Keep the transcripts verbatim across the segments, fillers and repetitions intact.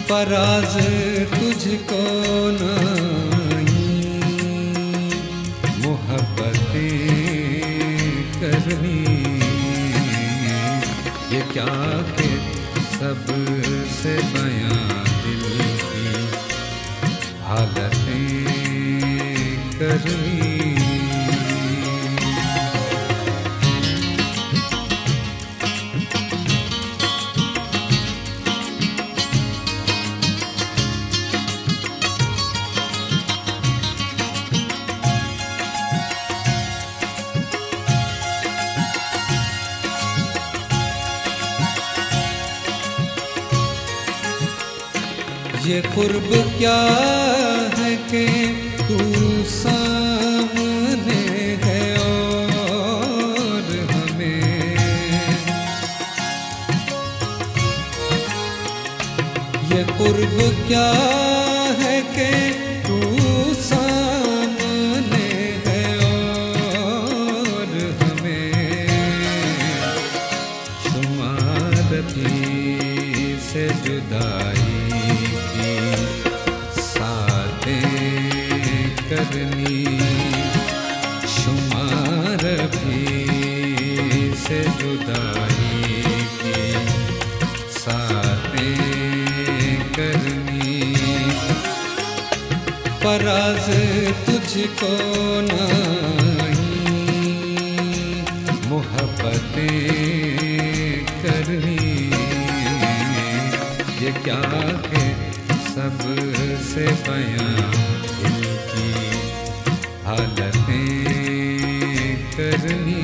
फराज तुझको नहीं मोहब्बतें करनी, ये क्या के सबसे बयां दिल की हालतें करनी। ये कुर्ब क्या है कि तू सामने है और हमें, ये कुर्ब क्या है कि तू सामने है और हमें शुमार भी से जुदाई करनी, शुमार भी से जुदाई की सातें करनी। फराज तुझको नहीं मोहब्बतें करनी, ये क्या के सबसे बयां दिल की हालतें करनी।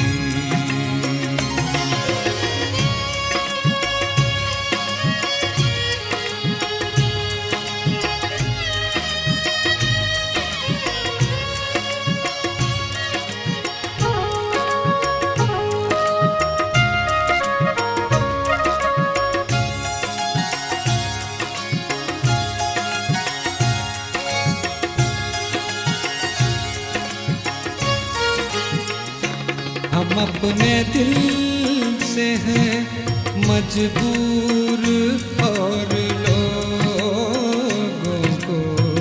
हम अपने दिल से हैं मजबूर और लोगों को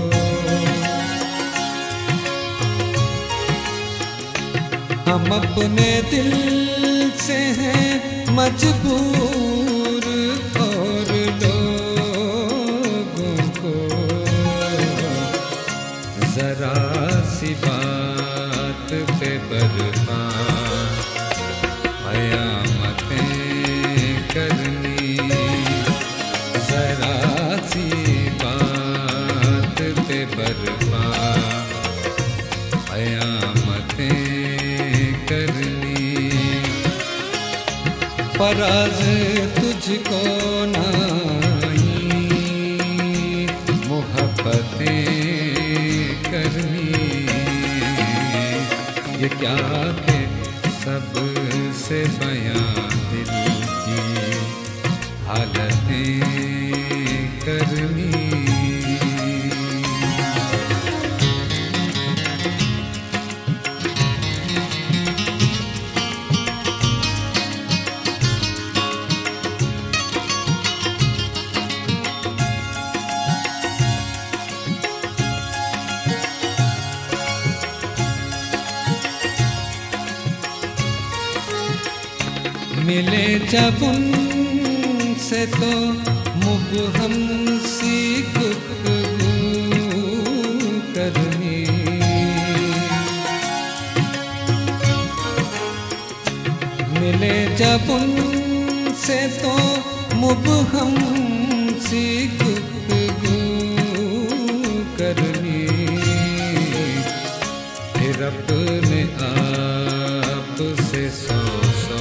हम अपने दिल से हैं मजबूर और लोगों को जरा सी बात पे बरपा कयामतें करनी, जरा सी बात पे बरपा कयामतें करनी। फराज तुझको नहीं मोहब्बतें करनी, ये क्या के सबसे बयां दिल की हालतें करनी। मिले जब उनसे तो मुबहम सी गुफ्तगू करनी, मिले जब उनसे तो मुबहम सी गुफ्तगू करनी। फिर अपने आप से सौ सौ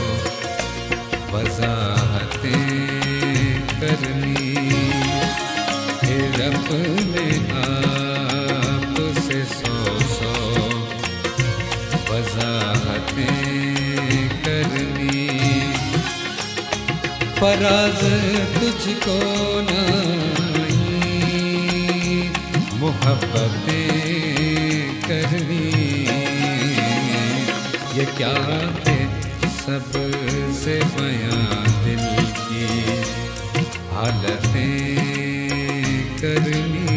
वज़ाहतें करनी, फिर अपने आप से सौ सौ वज़ाहतें करनी। फराज तुझको नहीं मोहब्बतें करनी, ये क्या है सबसे बयां दिल की हालतें करनी।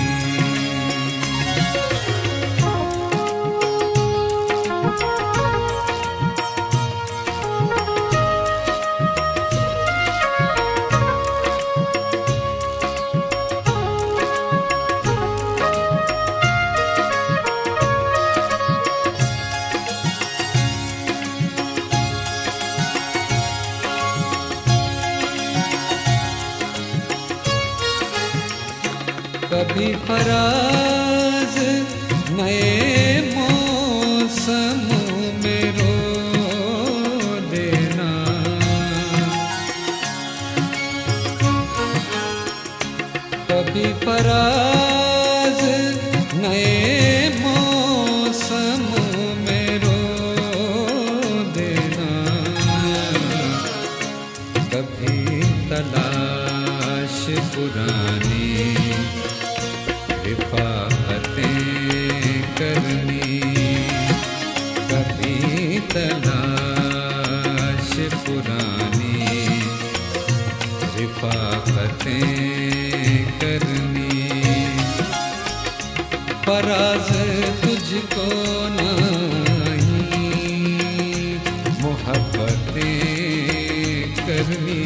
कभी फराज नए मौसम में रो देना, कभी फराज नए मौसम में रो देना, कभी तलाश पुरानी रिफ़ाक़तें करनी, कभी तलाश पुरानी रिफ़ाक़तें करनी। फराज़ तुझको नहीं मोहब्बतें करनी।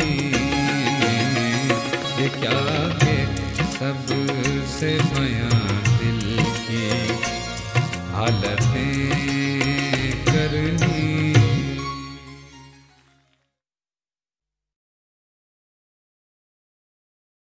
ये क्या है सबसे बयां दिल की हालतें